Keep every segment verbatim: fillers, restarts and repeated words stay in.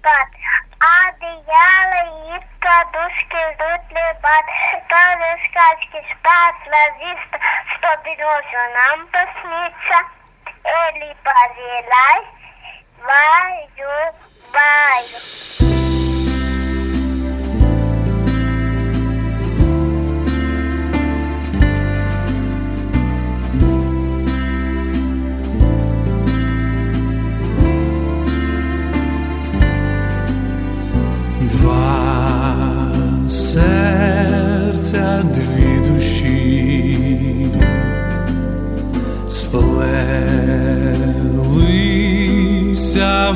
спад. Одеяло и подушки ждут лебат. Тоже сказки спас лазист, чтобы ночью нам поснится. Или позелай, баю, баю. Серця дві душі сплелися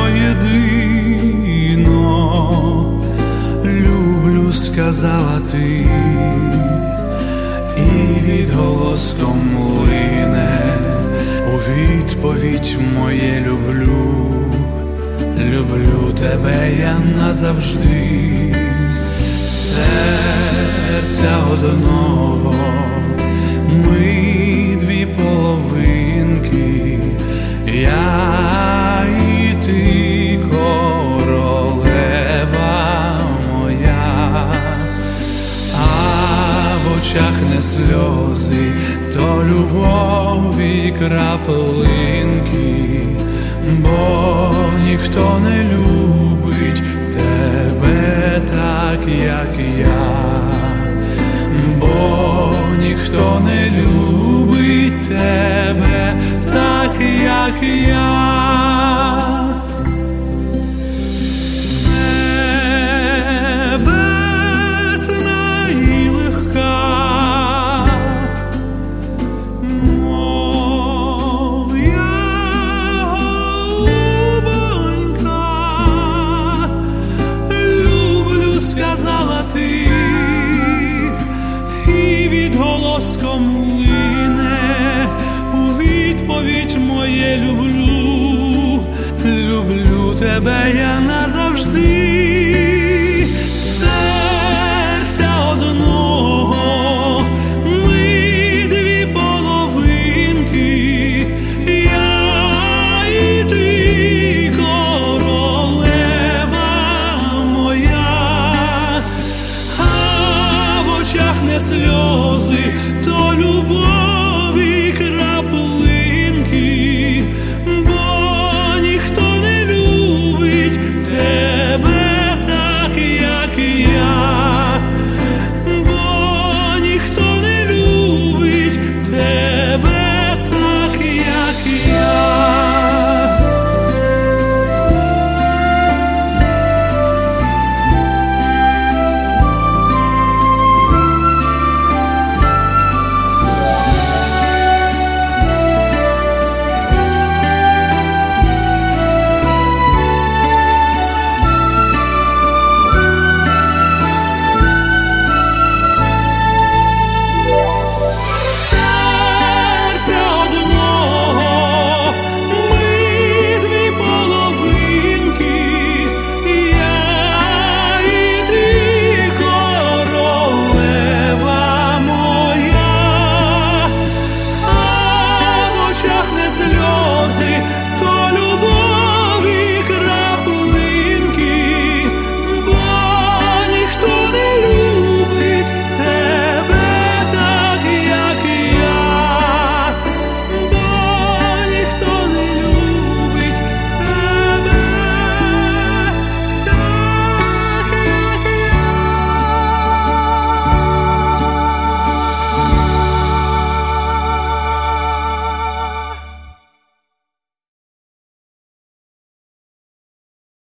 воєдино. Люблю, сказала ти, і відголоском лине у відповідь моє люблю. Люблю тебе я назавжди. Серця одного, ми дві половинки, я і ти, королева моя. А в очах не сльози, то любові краплинки, бо ніхто не любить тебе так, як я, бо ніхто не любить тебе так, як я. Небесна і легка, голоском лине у відповідь моє люблю. Люблю тебе я на